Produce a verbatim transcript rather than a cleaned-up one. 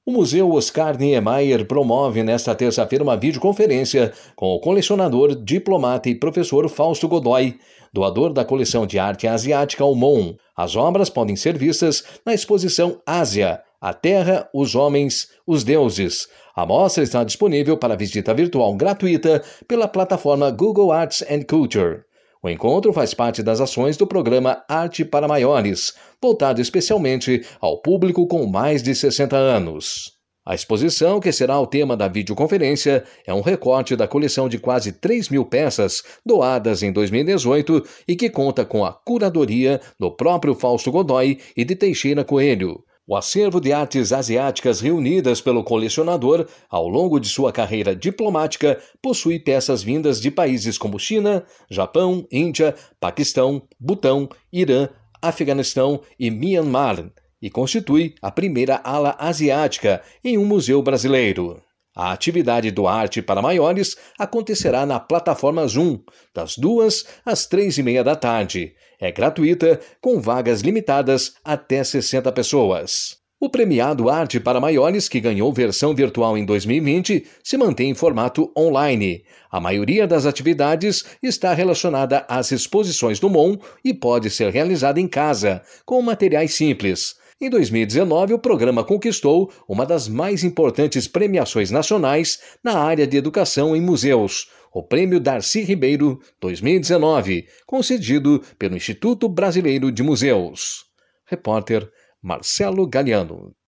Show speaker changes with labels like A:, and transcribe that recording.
A: O Museu Oscar Niemeyer promove nesta terça-feira uma videoconferência com o colecionador, diplomata e professor Fausto Godoy, doador da coleção de arte asiática ao M O M. As obras podem ser vistas na exposição Ásia, a Terra, os Homens, os Deuses. A mostra está disponível para visita virtual gratuita pela plataforma Google Arts and Culture. O encontro faz parte das ações do programa Arte para Maiores, voltado especialmente ao público com mais de sessenta anos. A exposição, que será o tema da videoconferência, é um recorte da coleção de quase três mil peças doadas em dois mil e dezoito e que conta com a curadoria do próprio Fausto Godoy e de Teixeira Coelho. O acervo de artes asiáticas reunidas pelo colecionador ao longo de sua carreira diplomática possui peças vindas de países como China, Japão, Índia, Paquistão, Butão, Irã, Afeganistão e Myanmar, e constitui a primeira ala asiática em um museu brasileiro. A atividade do Arte para Maiores acontecerá na plataforma Zoom, das duas às três e meia da tarde. É gratuita, com vagas limitadas até sessenta pessoas. O premiado Arte para Maiores, que ganhou versão virtual em dois mil e vinte, se mantém em formato online. A maioria das atividades está relacionada às exposições do M O M e pode ser realizada em casa, com materiais simples. Em dois mil e dezenove, o programa conquistou uma das mais importantes premiações nacionais na área de educação em museus, o Prêmio Darcy Ribeiro dois mil e dezenove, concedido pelo Instituto Brasileiro de Museus. Repórter Marcelo Galiano.